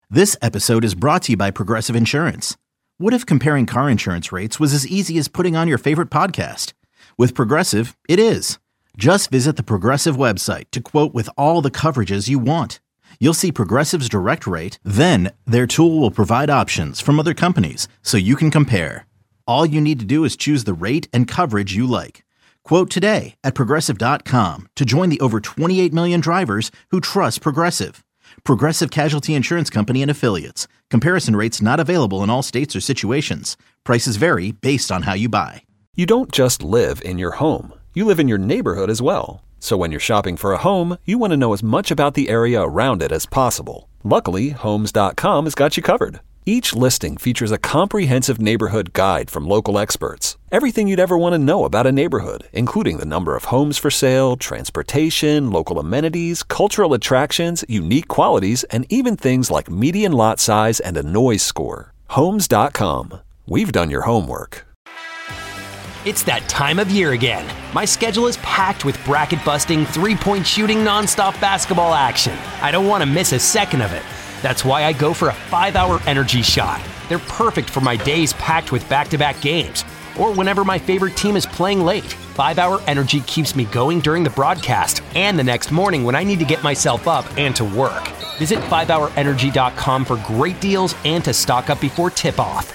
This episode is brought to you by Progressive Insurance. What if comparing car insurance rates was as easy as putting on your favorite podcast? With Progressive, it is. Just visit the Progressive website to quote with all the coverages you want. You'll see Progressive's direct rate, then their tool will provide options from other companies so you can compare. All you need to do is choose the rate and coverage you like. Quote today at Progressive.com to join the over 28 million drivers who trust Progressive. Progressive Casualty Insurance Company and Affiliates. Comparison rates not available in all states or situations. Prices vary based on how you buy. You don't just live in your home. You live in your neighborhood as well. So when you're shopping for a home, you want to know as much about the area around it as possible. Luckily, Homes.com has got you covered. Each listing features a comprehensive neighborhood guide from local experts. Everything you'd ever want to know about a neighborhood, including the number of homes for sale, transportation, local amenities, cultural attractions, unique qualities, and even things like median lot size and a noise score. Homes.com. We've done your homework. It's that time of year again. My schedule is packed with bracket-busting, three-point shooting, nonstop basketball action. I don't want to miss a second of it. That's why I go for a 5-hour energy shot. They're perfect for my days packed with back-to-back games, or whenever my favorite team is playing late. 5-hour energy keeps me going during the broadcast and the next morning when I need to get myself up and to work. Visit 5hourenergy.com for great deals and to stock up before tip-off.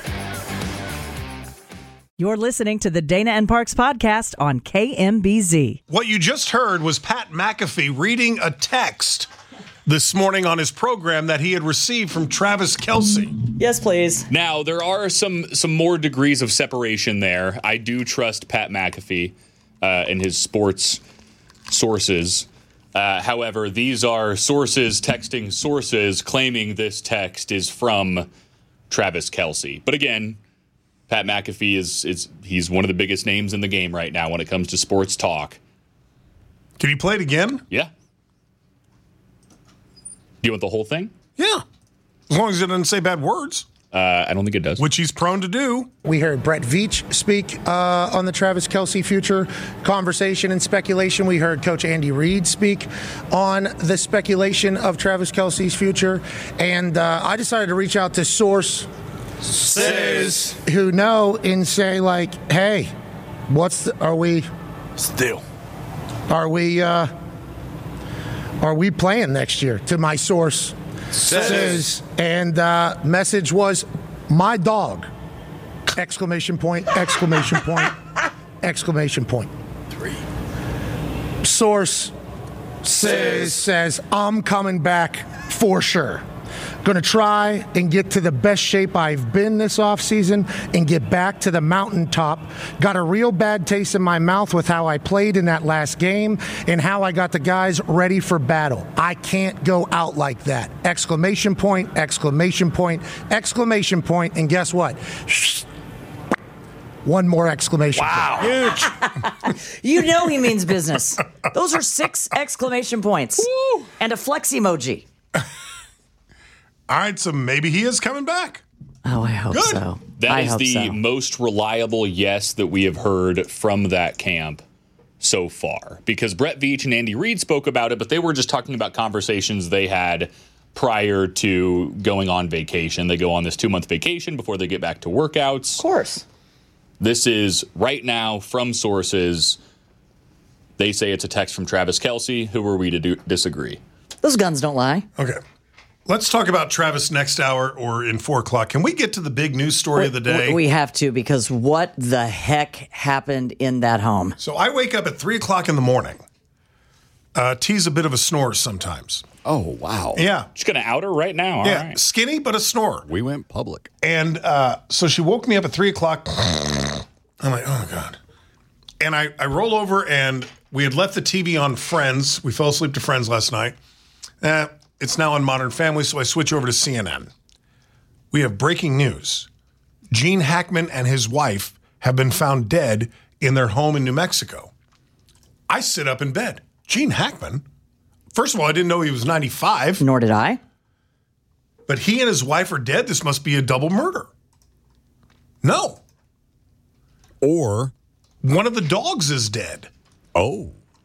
You're listening to the Dana and Parks podcast on KMBZ. What you just heard was Pat McAfee reading a text this morning on his program that he had received from Travis Kelce. Yes, please. Now, there are some more degrees of separation there. I do trust Pat McAfee and his sports sources. However, these are sources texting sources claiming this text is from Travis Kelce. But again, Pat McAfee he's one of the biggest names in the game right now when it comes to sports talk. Can you play it again? Yeah. Do you want the whole thing? Yeah. As long as it doesn't say bad words. I don't think it does. Which he's prone to do. We heard Brett Veach speak on the Travis Kelce future conversation and speculation. We heard Coach Andy Reid speak on the speculation of Travis Kelce's future. And I decided to reach out to sources who know and say, like, hey, are we playing next year? To my source says, and message was my dog! Exclamation point! Exclamation point! Exclamation point! 3. Source says I'm coming back for sure. Going to try and get to the best shape I've been this offseason and get back to the mountaintop. Got a real bad taste in my mouth with how I played in that last game and how I got the guys ready for battle. I can't go out like that. Exclamation point, exclamation point, exclamation point, and guess what? One more exclamation point. Huge. You know he means business. Those are 6 exclamation points. Woo. And a flex emoji. All right, so maybe he is coming back. Oh, I hope Good. so. That is the most reliable yes that we have heard from that camp so far. Because Brett Veach and Andy Reid spoke about it, but they were just talking about conversations they had prior to going on vacation. They go on this 2-month vacation before they get back to workouts. Of course. This is right now from sources. They say it's a text from Travis Kelce. Who are we to disagree? Those guns don't lie. Okay. Let's talk about Travis next hour or in 4 o'clock. Can we get to the big news story of the day? We have to, because what the heck happened in that home? So I wake up at 3 o'clock in the morning. T's a bit of a snorer sometimes. Oh, wow. Yeah. Just going to out her right now. All right. Skinny, but a snorer. We went public. And so she woke me up at 3 o'clock. I'm like, oh, my God. And I roll over, and we had left the TV on Friends. We fell asleep to Friends last night. It's now on Modern Family, so I switch over to CNN. We have breaking news. Gene Hackman and his wife have been found dead in their home in New Mexico. I sit up in bed. Gene Hackman? First of all, I didn't know he was 95. Nor did I. But he and his wife are dead. This must be a double murder. No. Or one of the dogs is dead. Oh.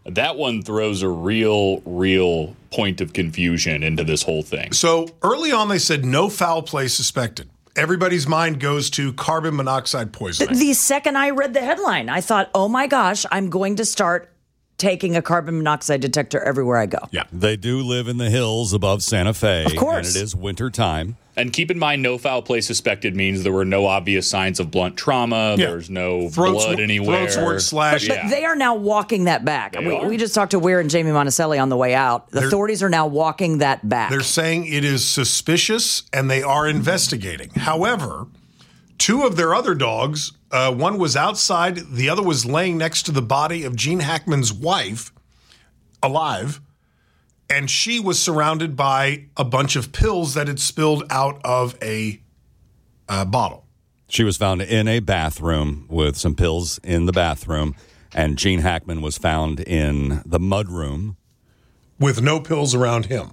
That one throws a real point of confusion into this whole thing. So early on, they said no foul play suspected. Everybody's mind goes to carbon monoxide poisoning. The second I read the headline, I thought, oh my gosh, I'm going to start taking a carbon monoxide detector everywhere I go. Yeah. They do live in the hills above Santa Fe. Of course. And it is winter time. And keep in mind, no foul play suspected means there were no obvious signs of blunt trauma. Yeah. There's no blood anywhere. Throats weren't slashed. But they are now walking that back. We just talked to Weir and Jamie Monticelli on the way out. The authorities are now walking that back. They're saying it is suspicious, and they are investigating. However, two of their other dogs, one was outside, the other was laying next to the body of Gene Hackman's wife, alive, and she was surrounded by a bunch of pills that had spilled out of a bottle. She was found in a bathroom with some pills in the bathroom, and Gene Hackman was found in the mudroom. With no pills around him.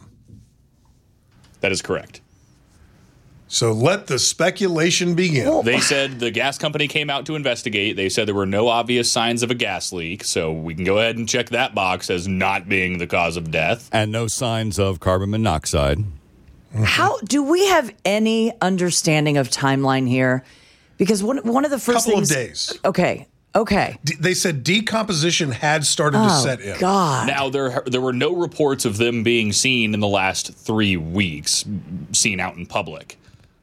That is correct. So let the speculation begin. They said the gas company came out to investigate. They said there were no obvious signs of a gas leak, so we can go ahead and check that box as not being the cause of death. And no signs of carbon monoxide. How do we have any understanding of timeline here? Because one of the first Couple things... of days. Okay. They said decomposition had started to set in. God. Now, there were no reports of them being seen in the last 3 weeks, seen out in public.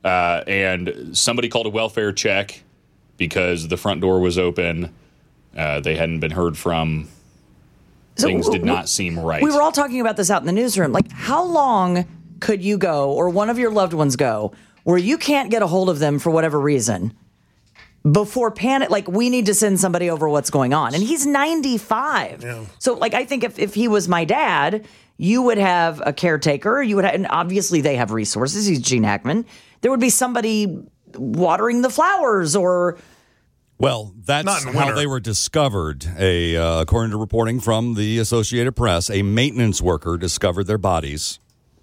And somebody called a welfare check because the front door was open. They hadn't been heard from. Things did not seem right. We were all talking about this out in the newsroom. Like, how long could you go, or one of your loved ones go, where you can't get a hold of them for whatever reason before panic? Like, we need to send somebody over what's going on. And he's 95. Yeah. So, like, I think if he was my dad, you would have a caretaker. You would have, and obviously they have resources. He's Gene Hackman. There would be somebody watering the flowers or... Well, that's how they were discovered. According to reporting from the Associated Press, a maintenance worker discovered their bodies,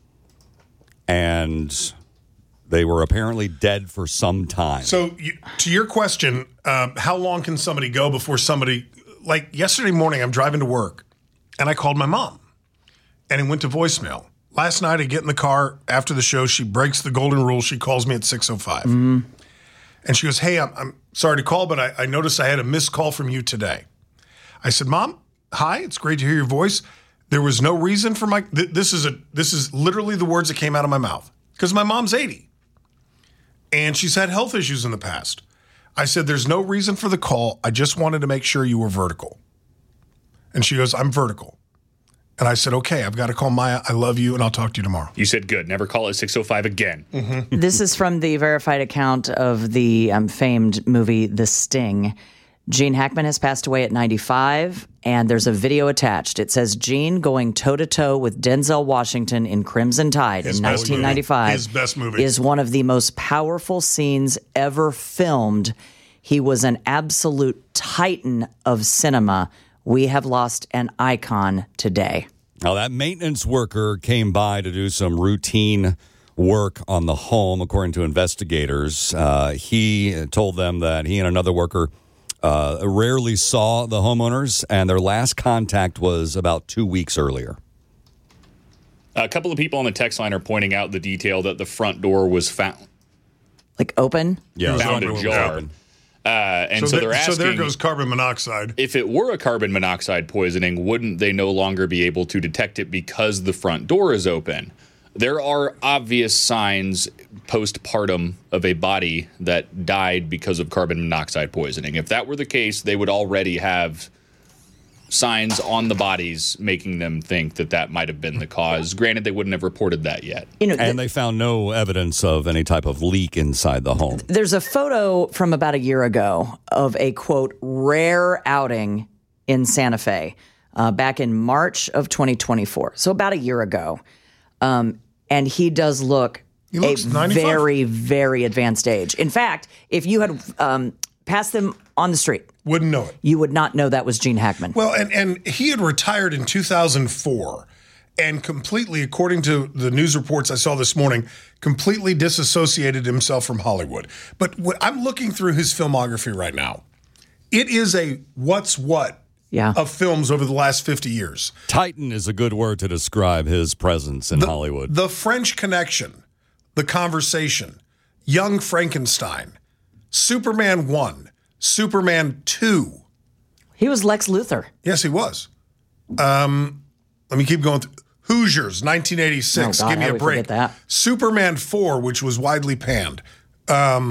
and they were apparently dead for some time. So, to your question, how long can somebody go before somebody... Like, yesterday morning, I'm driving to work, and I called my mom, and it went to voicemail. Last night, I get in the car after the show. She breaks the golden rule. She calls me at 6:05. Mm-hmm. And she goes, hey, I'm sorry to call, but I noticed I had a missed call from you today. I said, Mom, hi, it's great to hear your voice. There was no reason for my... This is literally the words that came out of my mouth. Because my mom's 80. And she's had health issues in the past. I said, there's no reason for the call. I just wanted to make sure you were vertical. And she goes, I'm vertical. And I said, okay, I've got to call Maya. I love you, and I'll talk to you tomorrow. You said good. Never call it 6:05 again. Mm-hmm. This is from the verified account of the famed movie The Sting. Gene Hackman has passed away at 95, and there's a video attached. It says Gene going toe-to-toe with Denzel Washington in Crimson Tide in 1995. His best movie. Is one of the most powerful scenes ever filmed. He was an absolute titan of cinema. We have lost an icon today. Now, that maintenance worker came by to do some routine work on the home, according to investigators. He told them that he and another worker rarely saw the homeowners, and their last contact was about 2 weeks earlier. A couple of people on the text line are pointing out the detail that the front door was found. Like open? Yeah, found ajar. And so they're asking, so there goes carbon monoxide. If it were a carbon monoxide poisoning, wouldn't they no longer be able to detect it because the front door is open? There are obvious signs postpartum of a body that died because of carbon monoxide poisoning. If that were the case, they would already have signs on the bodies making them think that might have been the cause. Granted, they wouldn't have reported that yet. And they found no evidence of any type of leak inside the home. There's a photo from about a year ago of a, quote, rare outing in Santa Fe back in March of 2024. So about a year ago. And he does look a 95. very, very advanced age. In fact, if you had passed them on the street, wouldn't know it. You would not know that was Gene Hackman. Well, and he had retired in 2004 and completely, according to the news reports I saw this morning, completely disassociated himself from Hollywood. But I'm looking through his filmography right now. It is a what's what of films over the last 50 years. Titan is a good word to describe his presence in Hollywood. The French Connection, The Conversation, Young Frankenstein, Superman 1, Superman 2. He was Lex Luthor. Yes, he was. Let me keep going. Hoosiers, 1986. Oh, God, Give me how a we break. forget that. Superman 4, which was widely panned. Let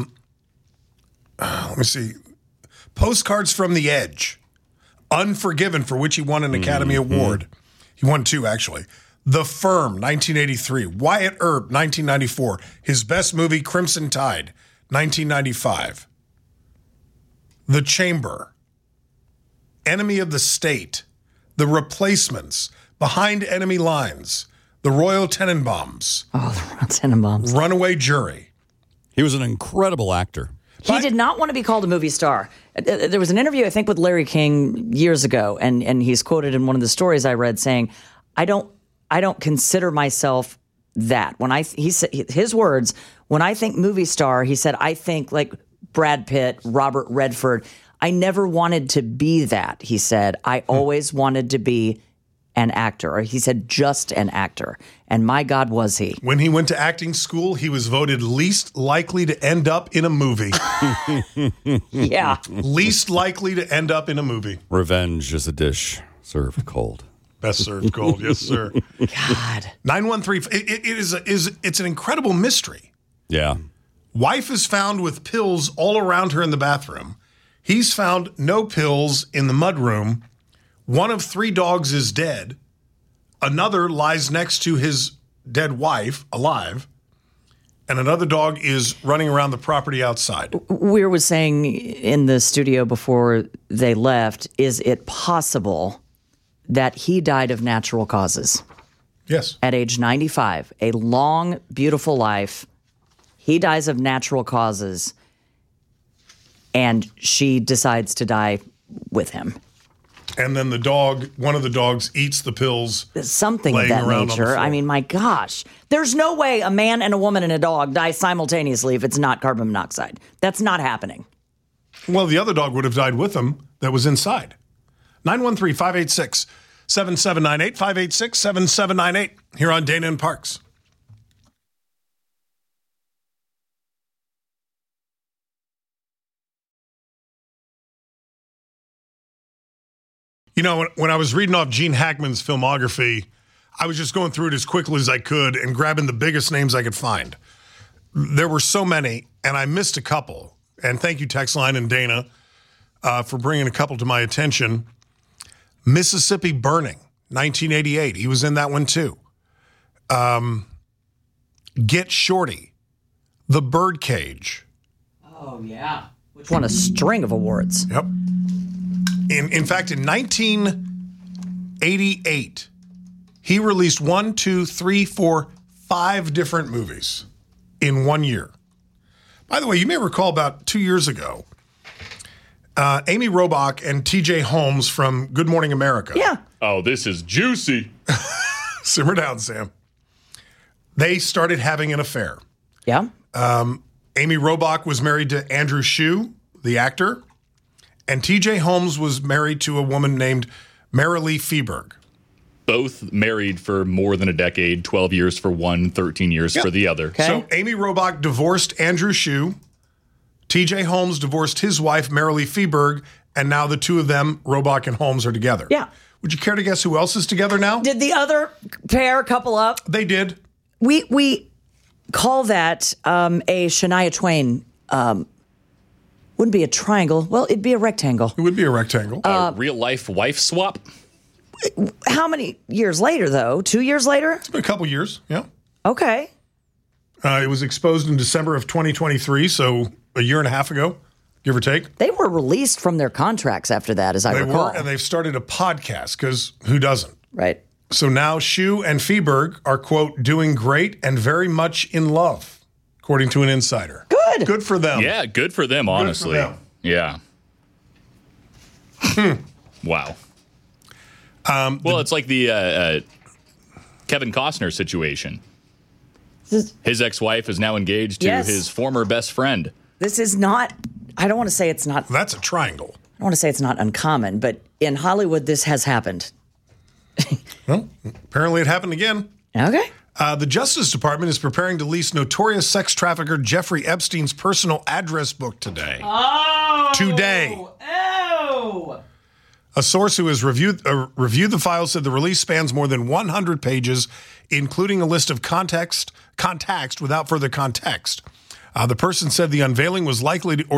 me see. Postcards from the Edge. Unforgiven, for which he won an Academy Award. He won 2, actually. The Firm, 1983. Wyatt Earp, 1994. His best movie, Crimson Tide, 1995. The Chamber. Enemy of the State. The Replacements. Behind Enemy Lines. The Royal Tenenbaums. Oh, the Royal Tenenbaums. Runaway Jury. He was an incredible actor. He did not want to be called a movie star. There was an interview, I think, with Larry King years ago, and he's quoted in one of the stories I read saying, "I don't consider myself that." He said his words, when I think movie star, he said, I think like Brad Pitt, Robert Redford. I never wanted to be that. He said, I always wanted to be an actor, or he said just an actor. And my God, was he. When he went to acting school, he was voted least likely to end up in a movie. Yeah. Least likely to end up in a movie. Revenge is a dish served cold. Best served cold, yes, sir. God. 913, it's an incredible mystery. Yeah. Wife is found with pills all around her in the bathroom. He's found no pills in the mudroom. One of 3 dogs is dead. Another lies next to his dead wife, alive. And another dog is running around the property outside. Weir was saying in the studio before they left, is it possible that he died of natural causes? Yes. At age 95, a long, beautiful life. He dies of natural causes, and she decides to die with him. And then one of the dogs eats the pills. Something of that nature. I mean, my gosh. There's no way a man and a woman and a dog die simultaneously if it's not carbon monoxide. That's not happening. Well, the other dog would have died with him that was inside. 913-586-7798, 586-7798, here on Dana and Parks. You know, when I was reading off Gene Hackman's filmography, I was just going through it as quickly as I could and grabbing the biggest names I could find. There were so many, and I missed a couple. And thank you, Textline and Dana, for bringing a couple to my attention. Mississippi Burning, 1988. He was in that one, too. Get Shorty, The Birdcage. Oh, yeah. Which won a string of awards. Yep. In fact, in 1988, he released 5 different movies in 1 year. By the way, you may recall about 2 years ago, Amy Robach and TJ Holmes from Good Morning America. Yeah. Oh, this is juicy. Simmer down, Sam. They started having an affair. Yeah. Amy Robach was married to Andrew Shue, the actor. And TJ Holmes was married to a woman named Marilee Feberg. Both married for more than a decade, 12 years for one, 13 years for the other. Okay. So Amy Robach divorced Andrew Shue. TJ Holmes divorced his wife, Marilee Feberg, and now the two of them, Robach and Holmes, are together. Yeah. Would you care to guess who else is together now? Did the other pair couple up? They did. We call that a Shania Twain. Wouldn't be a triangle. Well, it'd be a rectangle. It would be a rectangle. Real life wife swap. How many years later, though? 2 years later? It's been a couple years, yeah. Okay. It was exposed in December of 2023, so a year and a half ago, give or take. They were released from their contracts after that, as I recall. They were, and they've started a podcast, because who doesn't? Right. So now Shue and Feberg are, quote, doing great and very much in love, according to an insider. Good. Good for them. Yeah, good for them, honestly. Good for them. Yeah. Wow. Well, it's like the Kevin Costner situation. His ex-wife is now engaged to his former best friend. This is not, I don't want to say it's not. That's a triangle. I don't want to say it's not uncommon, but in Hollywood, this has happened. Well, apparently it happened again. Okay. The Justice Department is preparing to lease notorious sex trafficker Jeffrey Epstein's personal address book today. Oh! Today. Oh! A source who has reviewed the file said the release spans more than 100 pages, including a list of contacts without further context. The person said the unveiling was likely to,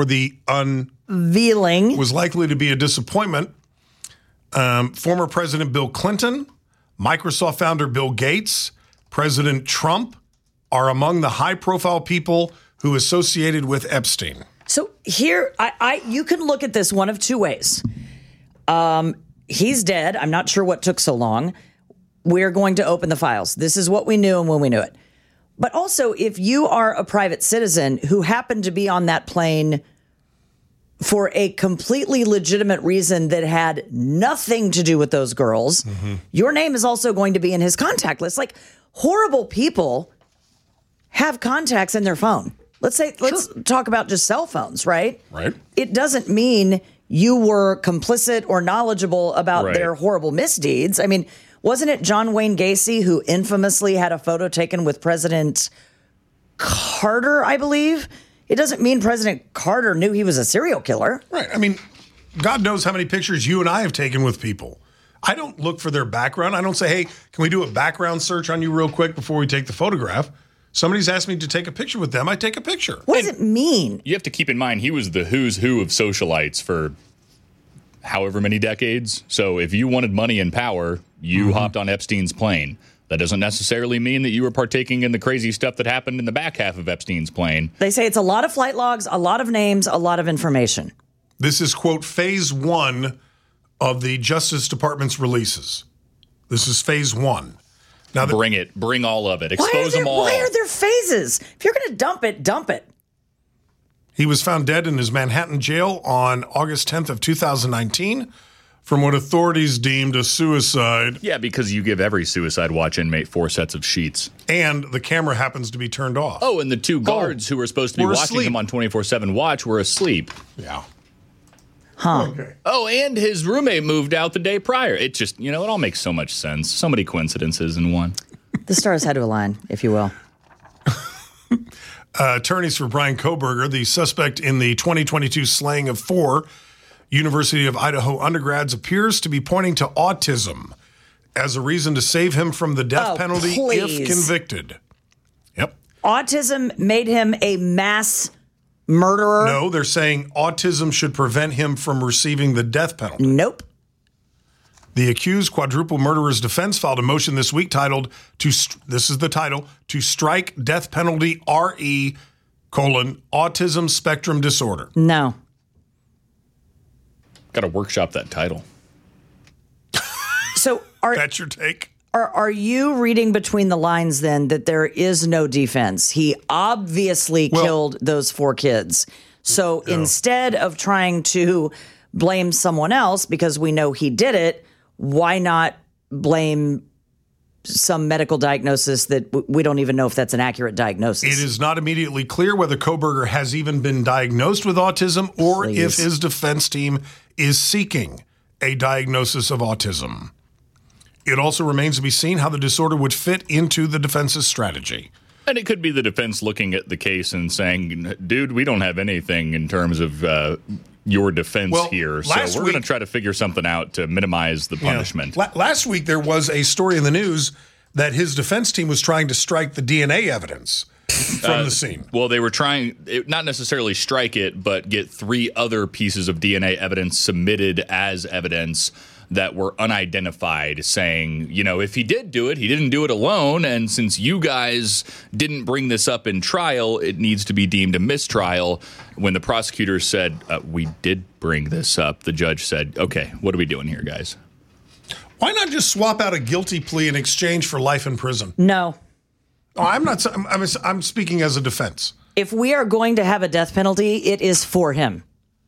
was likely to be a disappointment. Former President Bill Clinton, Microsoft founder Bill Gates, President Trump are among the high-profile people who associated with Epstein. So here, you can look at this one of two ways. He's dead. I'm not sure what took so long. We're going to open the files. This is what we knew and when we knew it. But also, if you are a private citizen who happened to be on that plane for a completely legitimate reason that had nothing to do with those girls, your name is also going to be in his contact list. Like, horrible people have contacts in their phone. Let's talk about just cell phones, right? Right. It doesn't mean you were complicit or knowledgeable about their horrible misdeeds. I mean, wasn't it John Wayne Gacy who infamously had a photo taken with President Carter, I believe? It doesn't mean President Carter knew he was a serial killer. Right. I mean, God knows how many pictures you and I have taken with people. I don't look for their background. I don't say, hey, can we do a background search on you real quick before we take the photograph? Somebody's asked me to take a picture with them. I take a picture. What does it mean? You have to keep in mind, he was the who's who of socialites for however many decades. So if you wanted money and power, you hopped on Epstein's plane. That doesn't necessarily mean that you were partaking in the crazy stuff that happened in the back half of Epstein's plane. They say it's a lot of flight logs, a lot of names, a lot of information. This is, quote, phase one of the Justice Department's releases. This is phase one. Now, Bring it. Bring all of it. Expose them all. Why are there phases? If you're going to dump it, dump it. He was found dead in his Manhattan jail on August 10th of 2019 from what authorities deemed a suicide. Yeah, because you give every suicide watch inmate 4 sets of sheets. And the camera happens to be turned off. Oh, and the 2 guards who were supposed to be watching him on 24/7 watch were asleep. Yeah. Huh. Okay. Oh, and his roommate moved out the day prior. It just, it all makes so much sense. So many coincidences in one. The stars had to align, if you will. Attorneys for Brian Kohberger, the suspect in the 2022 slaying of 4 University of Idaho undergrads, appears to be pointing to autism as a reason to save him from the death penalty if convicted. Yep. Autism made him a mass murderer? No, they're saying autism should prevent him from receiving the death penalty. Nope. The accused quadruple murderer's defense filed a motion this week titled, this is the title, to strike death penalty RE, autism spectrum disorder. No. Got to workshop that title. So that's your take? Are you reading between the lines then that there is no defense? He obviously killed those 4 kids. So instead of trying to blame someone else because we know he did it, why not blame some medical diagnosis that we don't even know if that's an accurate diagnosis? It is not immediately clear whether Kohberger has even been diagnosed with autism or if his defense team is seeking a diagnosis of autism. It also remains to be seen how the disorder would fit into the defense's strategy. And it could be the defense looking at the case and saying, dude, we don't have anything in terms of your defense here. So we're going to try to figure something out to minimize the punishment. Yeah. Last week, there was a story in the news that his defense team was trying to strike the DNA evidence from the scene. Well, they were trying, not necessarily strike it, but get 3 other pieces of DNA evidence submitted as evidence that were unidentified, saying, if he did do it, he didn't do it alone. And since you guys didn't bring this up in trial, it needs to be deemed a mistrial. When the prosecutor said, we did bring this up, the judge said, okay, what are we doing here, guys? Why not just swap out a guilty plea in exchange for life in prison? No. Oh, I'm speaking as a defense. If we are going to have a death penalty, it is for him.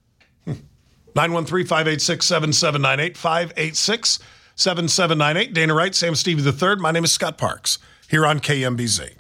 913-586-7798, 586-7798. Dana Wright, Sam Stevie III. My name is Scott Parks here on KMBZ.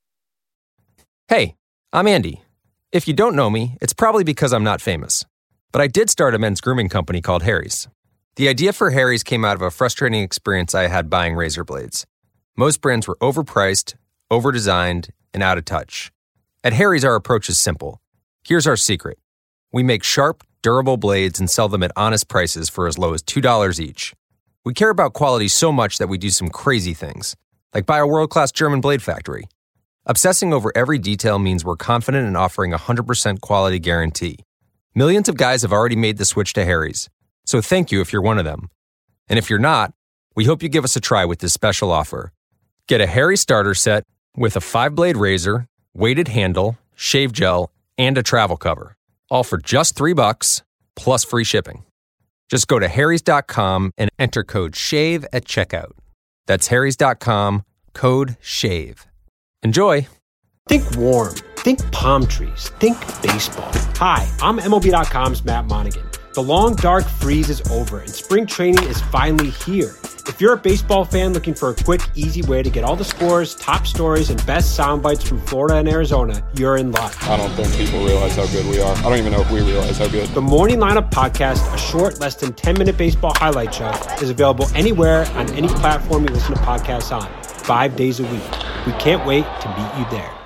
Hey, I'm Andy. If you don't know me, it's probably because I'm not famous. But I did start a men's grooming company called Harry's. The idea for Harry's came out of a frustrating experience I had buying razor blades. Most brands were overpriced, overdesigned, and out of touch. At Harry's, our approach is simple. Here's our secret. We make sharp, durable blades and sell them at honest prices for as low as $2 each. We care about quality so much that we do some crazy things, like buy a world-class German blade factory. Obsessing over every detail means we're confident in offering a 100% quality guarantee. Millions of guys have already made the switch to Harry's, so thank you if you're one of them. And if you're not, we hope you give us a try with this special offer. Get a Harry starter set with a 5-blade razor, weighted handle, shave gel, and a travel cover. All for just $3 plus free shipping. Just go to harrys.com and enter code SHAVE at checkout. That's harrys.com, code SHAVE. Enjoy. Think warm. Think palm trees. Think baseball. Hi, I'm MLB.com's Matt Monaghan. The long, dark freeze is over, and spring training is finally here. If you're a baseball fan looking for a quick, easy way to get all the scores, top stories, and best sound bites from Florida and Arizona, you're in luck. I don't think people realize how good we are. I don't even know if we realize how good. The Morning Lineup Podcast, a short, less than 10-minute baseball highlight show, is available anywhere on any platform you listen to podcasts on, 5 days a week. We can't wait to meet you there.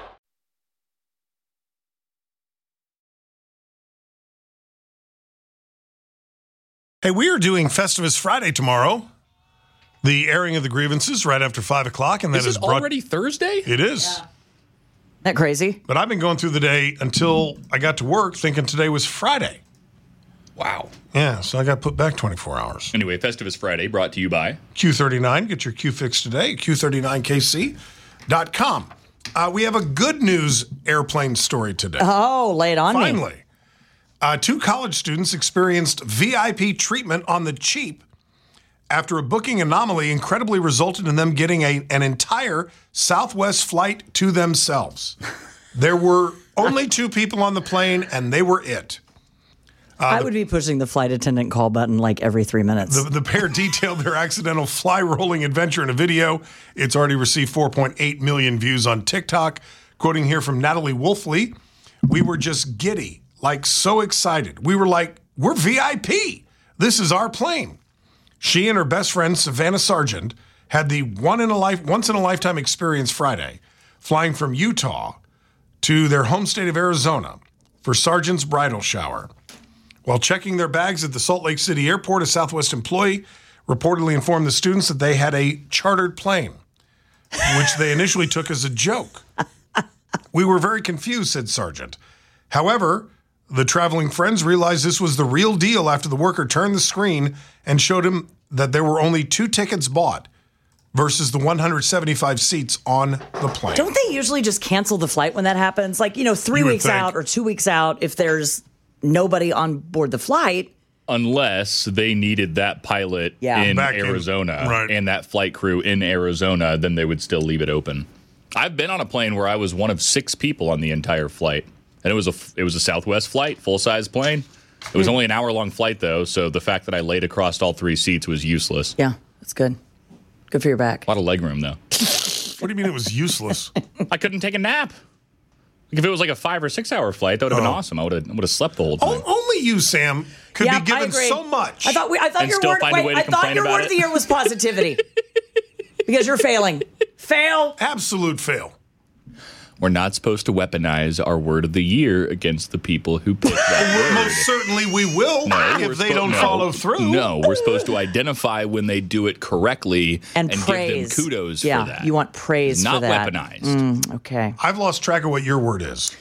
Hey, we are doing Festivus Friday tomorrow. The airing of the grievances right after 5 o'clock. And that is already Thursday? It is. Yeah. That crazy? But I've been going through the day until I got to work thinking today was Friday. Wow. Yeah, so I got put back 24 hours. Anyway, Festivus Friday brought to you by Q39. Get your Q fix today at Q39KC.com. We have a good news airplane story today. Oh, lay it on me. Finally. 2 college students experienced VIP treatment on the cheap after a booking anomaly incredibly resulted in them getting an entire Southwest flight to themselves. There were only 2 people on the plane, and they were it. I would be pushing the flight attendant call button like every 3 minutes. The pair detailed their accidental fly-rolling adventure in a video. It's already received 4.8 million views on TikTok. Quoting here from Natalie Wolfley, "We were just giddy. Like, so excited. We were like, we're VIP. This is our plane." She and her best friend, Savannah Sargent, had the once-in-a-lifetime experience Friday, flying from Utah to their home state of Arizona for Sargent's bridal shower. While checking their bags at the Salt Lake City airport, a Southwest employee reportedly informed the students that they had a chartered plane, which they initially took as a joke. "We were very confused," said Sargent. However, the traveling friends realized this was the real deal after the worker turned the screen and showed him that there were only 2 tickets bought versus the 175 seats on the plane. Don't they usually just cancel the flight when that happens? Like, 3 weeks out or 2 weeks out if there's nobody on board the flight. Unless they needed that pilot in Arizona and that flight crew in Arizona, then they would still leave it open. I've been on a plane where I was one of 6 people on the entire flight. And it was a Southwest flight, full-size plane. It was only an hour-long flight, though, so the fact that I laid across all 3 seats was useless. Yeah, that's good. Good for your back. A lot of legroom, though. What do you mean it was useless? I couldn't take a nap. If it was like a 5 or 6 hour flight, that would have been awesome. I would have slept the whole time. Only you, Sam, could be given so much. I thought your word of the year was positivity. Because you're failing. Fail. Absolute fail. We're not supposed to weaponize our word of the year against the people who picked that word. Most certainly we will if they don't follow through. No, we're supposed to identify when they do it correctly and give them kudos for that. You want praise for that. Not weaponized. Okay. I've lost track of what your word is.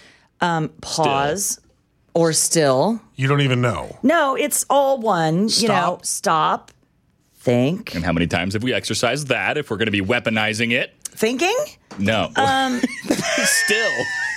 Pause or still. You don't even know. No, it's all one. Stop. Stop. Think. And how many times have we exercised that if we're going to be weaponizing it? Thinking? No. Still.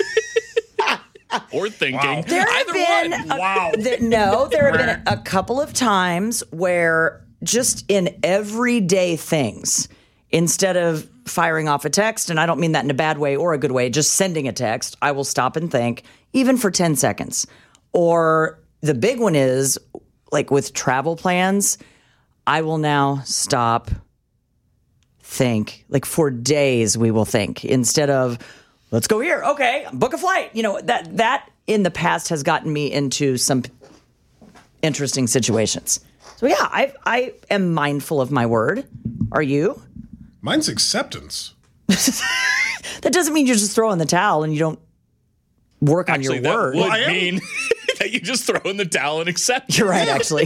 Or thinking. Wow. There have been there have been a couple of times where just in everyday things, instead of firing off a text, and I don't mean that in a bad way or a good way, just sending a text, I will stop and think, even for 10 seconds. Or the big one is, like with travel plans, I will now stop, think. Like for days we will think instead of let's go here. Okay, book a flight. That in the past has gotten me into some interesting situations. So yeah, I am mindful of my word. Are you? Mine's acceptance. That doesn't mean you just throw in the towel and you don't work on your word. That would mean that you just throw in the towel and accept. You're right, actually.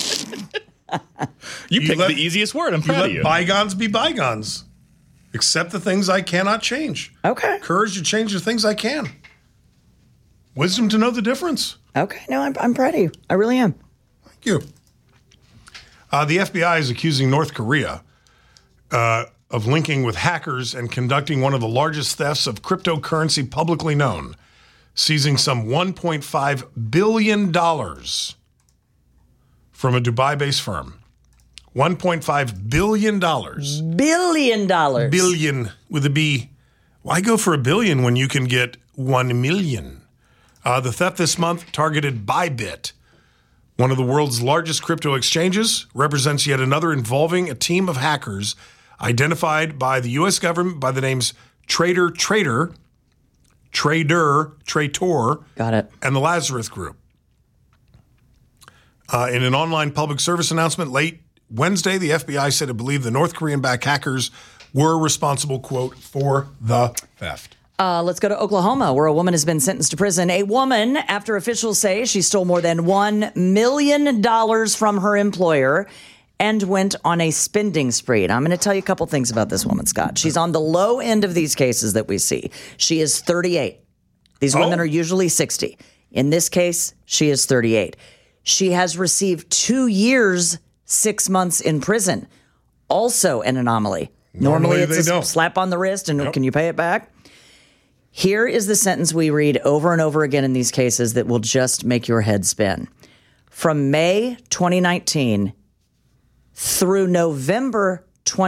You picked the easiest word. I'm proud of you. Bygones be bygones. Accept the things I cannot change. Okay. Courage to change the things I can. Wisdom to know the difference. Okay. No, I'm proud of you. I really am. Thank you. The FBI is accusing North Korea of linking with hackers and conducting one of the largest thefts of cryptocurrency publicly known, seizing some $1.5 billion from a Dubai-based firm. $1.5 billion. $billion. Billion with a B. Why go for $1 billion when you can get 1 million? The theft this month targeted Bybit, one of the world's largest crypto exchanges, represents yet another involving a team of hackers identified by the U.S. government by the names Traitor, Got it. and the Lazarus Group. In an online public service announcement late Wednesday, the FBI said it believed the North Korean-backed hackers were responsible, quote, for the theft. Let's go to Oklahoma, where a woman has been sentenced to prison. A woman, after officials say she stole more than $1 million from her employer and went on a spending spree. And I'm going to tell you a couple things about this woman, Scott. She's on the low end of these cases that we see. She is 38. These women are usually 60. In this case, she is 38. She has received 2 years, 6 months in prison. Also an anomaly. Normally it's a slap on the wrist and can you pay it back? Here is the sentence we read over and over again in these cases that will just make your head spin. From May 2019 through November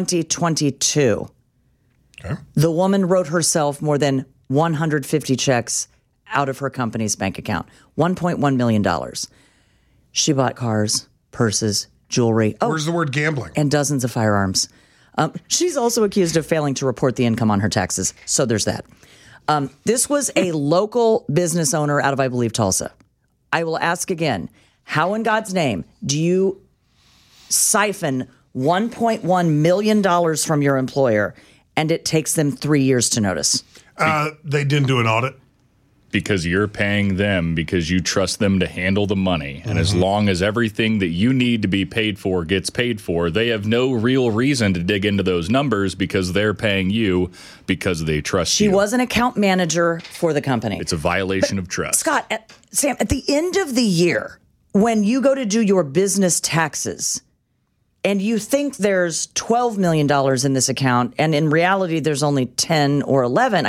2022, the woman wrote herself more than 150 checks out of her company's bank account. $1.1 million. She bought cars, purses, jewelry. Where's the word gambling? And dozens of firearms. She's also accused of failing to report the income on her taxes. So there's that. This was a local business owner out of, I believe, Tulsa. I will ask again, how in God's name do you siphon $1.1 million from your employer and it takes them 3 years to notice? They didn't do an audit. Because you're paying them because you trust them to handle the money. And as long as everything that you need to be paid for gets paid for, they have no real reason to dig into those numbers because they're paying you because they trust you. She was an account manager for the company. It's a violation of trust. Scott, Sam, at the end of the year, when you go to do your business taxes and you think there's $12 million in this account, and in reality, there's only 10 or 11,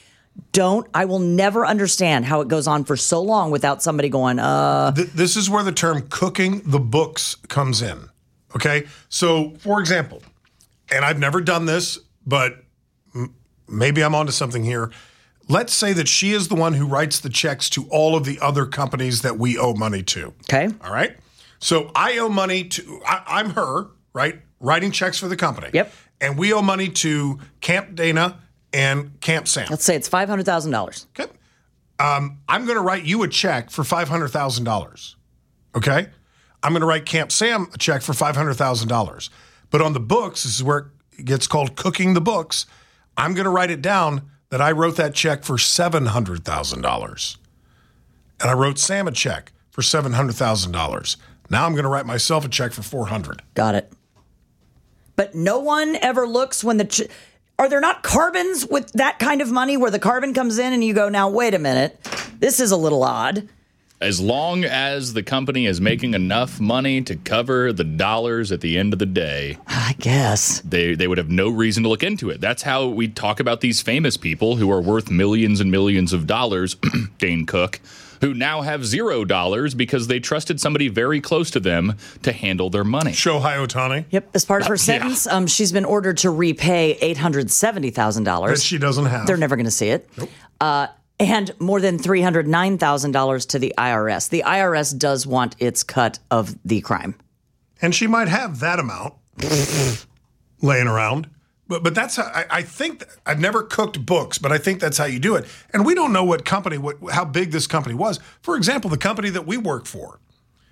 I will never understand how it goes on for so long without somebody going, This is where the term cooking the books comes in. Okay? So, for example, and I've never done this, but maybe I'm onto something here. Let's say that she is the one who writes the checks to all of the other companies that we owe money to. Okay. All right? So I owe money to, I'm her, right? Writing checks for the company. Yep. And we owe money to Camp Dana and Camp Sam. Let's say it's $500,000. Okay. I'm going to write you a check for $500,000. Okay? I'm going to write Camp Sam a check for $500,000. But on the books, this is where it gets called cooking the books. I'm going to write it down that I wrote that check for $700,000. And I wrote Sam a check for $700,000. Now I'm going to write myself a check for $400,000. Got it. But no one ever looks when are there not carbons with that kind of money where the carbon comes in and you go, now, wait a minute, this is a little odd. As long as the company is making enough money to cover the dollars at the end of the day, I guess they would have no reason to look into it. That's how we talk about these famous people who are worth millions and millions of dollars, Dane Cook, who now have $0 because they trusted somebody very close to them to handle their money. Shohei Ohtani. Yep. As part of her sentence, she's been ordered to repay $870,000. That she doesn't have. They're never going to see it. Nope. And more than $309,000 to the IRS. The IRS does want its cut of the crime. And she might have that amount laying around. But that's how I think. I've never cooked books, but I think that's how you do it. And we don't know what company, how big this company was. For example, the company that we work for,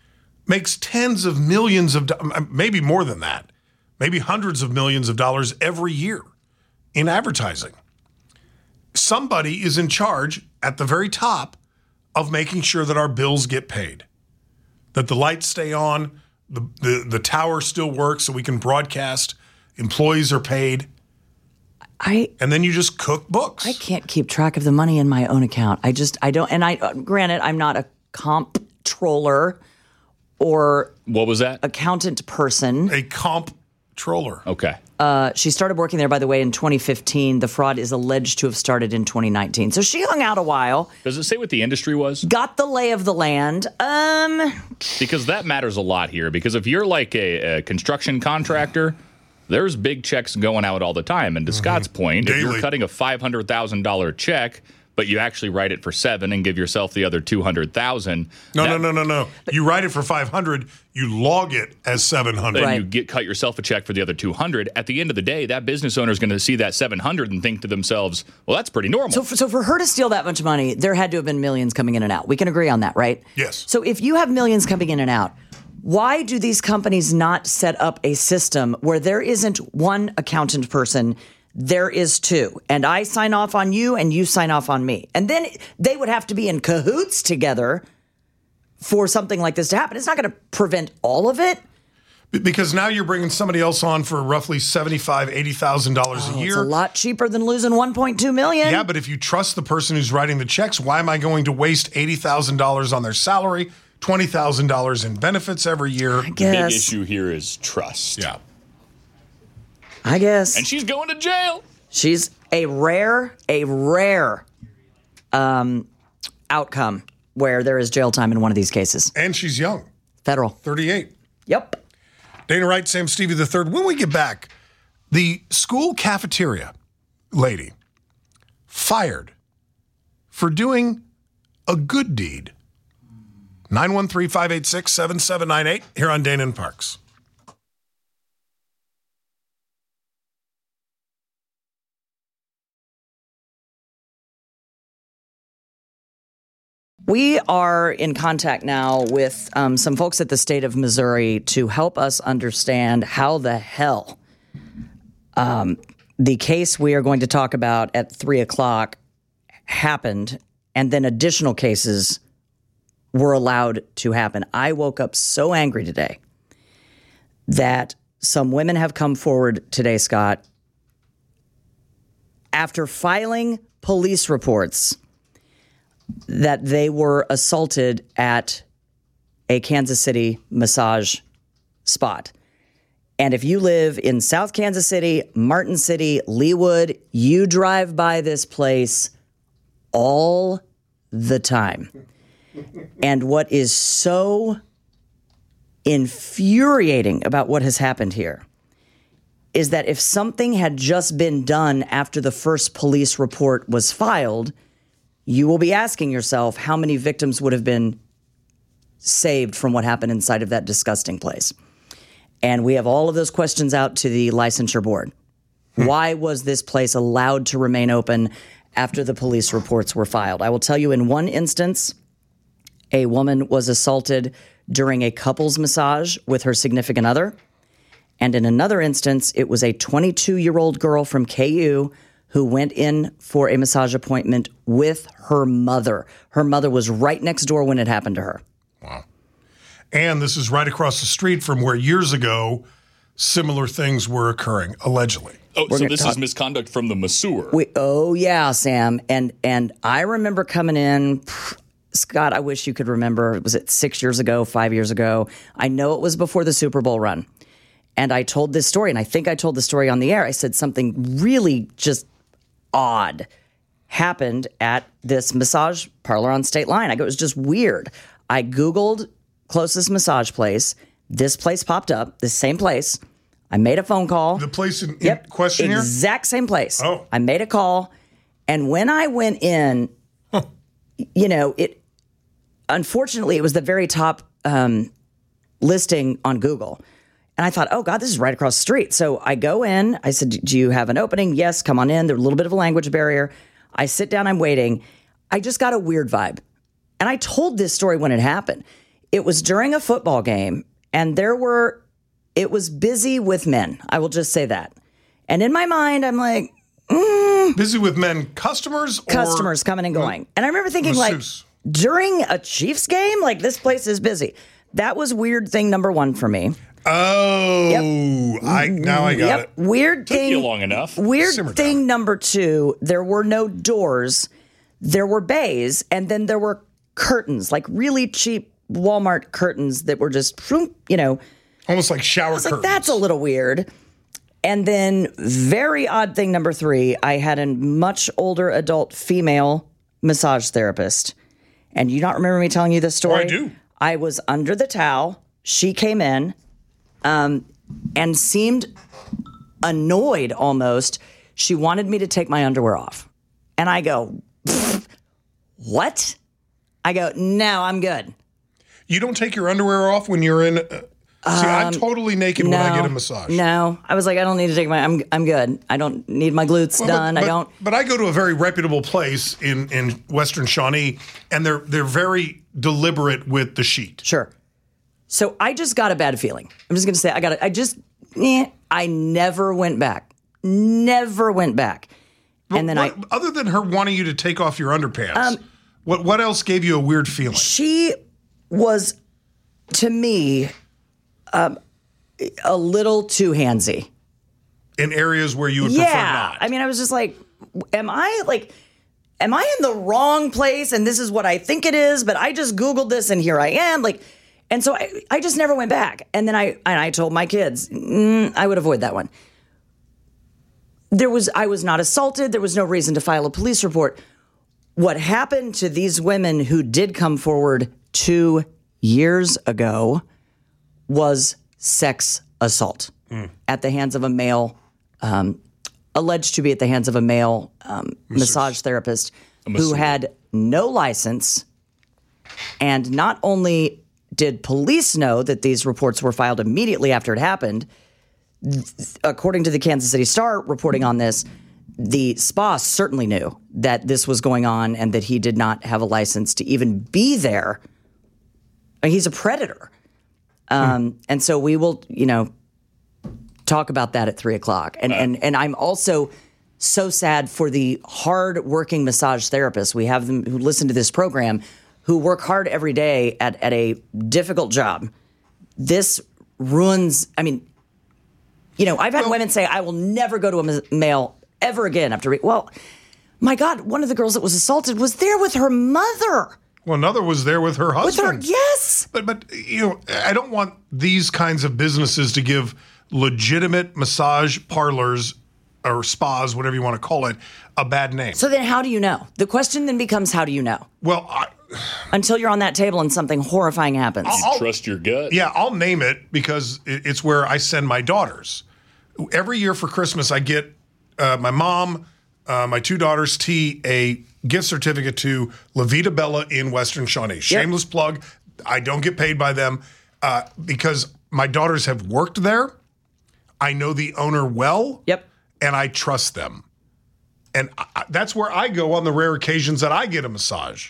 makes tens of millions of, maybe more than that, maybe hundreds of millions of dollars every year in advertising. Somebody is in charge at the very top of making sure that our bills get paid, that the lights stay on, the tower still works so we can broadcast, employees are paid. And then you just cook books. I can't keep track of the money in my own account. I don't, and granted, I'm not a comptroller or what was that? Accountant person. A comptroller. Okay. She started working there, by the way, in 2015. The fraud is alleged to have started in 2019. So she hung out a while. Does it say what the industry was? Got the lay of the land. Because that matters a lot here. Because if you're like a construction contractor, there's big checks going out all the time. And to Scott's point, Daily. if you're cutting a $500,000 check, but you actually write it for $7 and give yourself the other $200,000. No. You write it for $500, you log it as $700. And you cut yourself a check for the other $200. At the end of the day, that business owner is going to see that $700 and think to themselves, well, that's pretty normal. So for her to steal that much money, there had to have been millions coming in and out. We can agree on that, right? Yes. So if you have millions coming in and out, why do these companies not set up a system where there isn't one accountant person? There is two, and I sign off on you and you sign off on me. And then they would have to be in cahoots together for something like this to happen. It's not going to prevent all of it. Because now you're bringing somebody else on for roughly $75,000, $80,000 a year. It's a lot cheaper than losing $1.2 million. Yeah, but if you trust the person who's writing the checks, why am I going to waste $80,000 on their salary, $20,000 in benefits every year? The big issue here is trust. Yeah. I guess. And she's going to jail. She's a rare outcome where there is jail time in one of these cases. And she's young. Federal. 38. Yep. Dana Wright, Sam Stevie III. When we get back, the school cafeteria lady fired for doing a good deed. 913-586-7798 here on Dana and Parks. We are in contact now with some folks at the state of Missouri to help us understand how the hell the case we are going to talk about at 3 o'clock happened, and then additional cases were allowed to happen. I woke up so angry today that some women have come forward today, Scott, after filing police reports that they were assaulted at a Kansas City massage spot. And if you live in South Kansas City, Martin City, Leawood, you drive by this place all the time. And what is so infuriating about what has happened here is that if something had just been done after the first police report was filed, you will be asking yourself how many victims would have been saved from what happened inside of that disgusting place. And we have all of those questions out to the licensure board. Why was this place allowed to remain open after the police reports were filed? I will tell you, in one instance, a woman was assaulted during a couples massage with her significant other. And in another instance, it was a 22-year-old girl from KU who went in for a massage appointment with her mother. Her mother was right next door when it happened to her. Wow. And this is right across the street from where years ago similar things were occurring, allegedly. Oh, so this is misconduct from the masseur. Oh, yeah, Sam. And I remember coming in, Scott, I wish you could remember, was it 6 years ago, 5 years ago? I know it was before the Super Bowl run. And I told this story, and I think I told the story on the air. I said something really just odd happened at this massage parlor on State Line. I go, it was just weird. I Googled closest massage place. This place popped up, this same place. I made a phone call. The place in question here? Exact same place. Oh. I made a call. And when I went in, you know, unfortunately, it was the very top listing on Google. And I thought, oh, God, this is right across the street. So I go in. I said, do you have an opening? Yes, come on in. There's a little bit of a language barrier. I sit down. I'm waiting. I just got a weird vibe. And I told this story when it happened. It was during a football game, and it was busy with men. I will just say that. And in my mind, I'm like, busy with men, customers coming and going. And I remember thinking, masseuse. like, during a Chiefs game, like, this place is busy. That was weird thing number one for me. Oh, yep. Now I got it. Weird thing. Took you long enough. Weird Simmer thing down. number two, there were no doors. There were bays, and then there were curtains, like really cheap Walmart curtains that were just, almost like shower curtains. Like, that's a little weird. And then very odd thing number three, I had a much older adult female massage therapist. And you not remember me telling you this story? I do. I was under the towel. She came in and seemed annoyed almost. She wanted me to take my underwear off. And I go, what? I go, no, I'm good. You don't take your underwear off when you're in... I'm totally naked when I get a massage. No, I was like, I don't need to take I'm good. I don't need my glutes done. But I go to a very reputable place in Western Shawnee, and they're very deliberate with the sheet. Sure. So I just got a bad feeling. I'm just going to say, I never went back. Never went back. And then other than her wanting you to take off your underpants, what else gave you a weird feeling? She was, to me, a little too handsy. In areas where you would prefer not. I mean, I was just like, am I in the wrong place? And this is what I think it is, but I just Googled this and here I am. Like, and so I just never went back. And then I told my kids, I would avoid that one. I was not assaulted. There was no reason to file a police report. What happened to these women who did come forward 2 years ago was sex assault at the hands of a male, alleged to be at the hands of a male massage therapist who had no license. And not only did police know that these reports were filed immediately after it happened, according to the Kansas City Star reporting on this, the spa certainly knew that this was going on and that he did not have a license to even be there. I mean, he's a predator. And so we will, talk about that at 3:00. And I'm also so sad for the hard-working massage therapists. We have them who listen to this program who work hard every day at a difficult job. This ruins, I've had women say, I will never go to a male ever again after. Well, my God, one of the girls that was assaulted was there with her mother. Well, another was there with her husband. Yes. But I don't want these kinds of businesses to give legitimate massage parlors or spas, whatever you want to call it, a bad name. So then how do you know? The question then becomes, how do you know? Well, until you're on that table and something horrifying happens. You trust your gut. Yeah, I'll name it because it's where I send my daughters. Every year for Christmas, I get my mom, my two daughters, T, a gift certificate to La Vita Bella in Western Shawnee. Shameless plug. I don't get paid by them because my daughters have worked there. I know the owner well. Yep. And I trust them. And that's where I go on the rare occasions that I get a massage.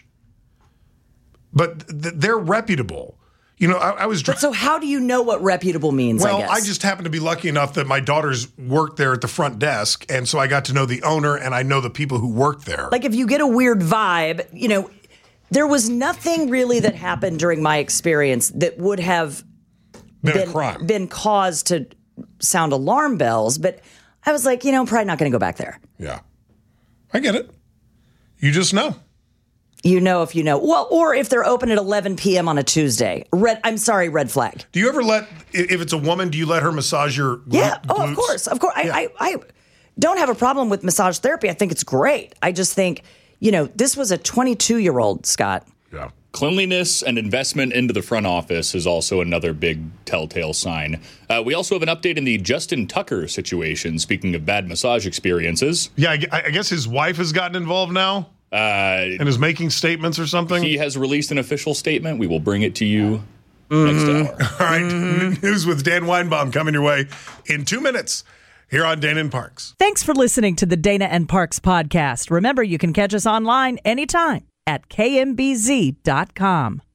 But they're reputable. I was... But so how do you know what reputable means, Well, I guess? I just happened to be lucky enough that my daughters worked there at the front desk, and so I got to know the owner, and I know the people who work there. Like, if you get a weird vibe, there was nothing really that happened during my experience that would have been a crime. Been cause to sound alarm bells, but I was like, probably not going to go back there. Yeah. I get it. You just know. You know if you know. Well, or if they're open at 11 p.m. on a Tuesday. Red flag. Do you ever if it's a woman, do you let her massage your Yeah. glutes? Of course. Yeah. I don't have a problem with massage therapy. I think it's great. I just think, this was a 22-year-old, Scott. Yeah. Cleanliness and investment into the front office is also another big telltale sign. We also have an update in the Justin Tucker situation, speaking of bad massage experiences. Yeah, I guess his wife has gotten involved now and is making statements or something. He has released an official statement. We will bring it to you next hour. All right, news with Dan Weinbaum coming your way in 2 minutes here on Dana and Parks. Thanks for listening to the Dana and Parks podcast. Remember, you can catch us online anytime at kmbz.com.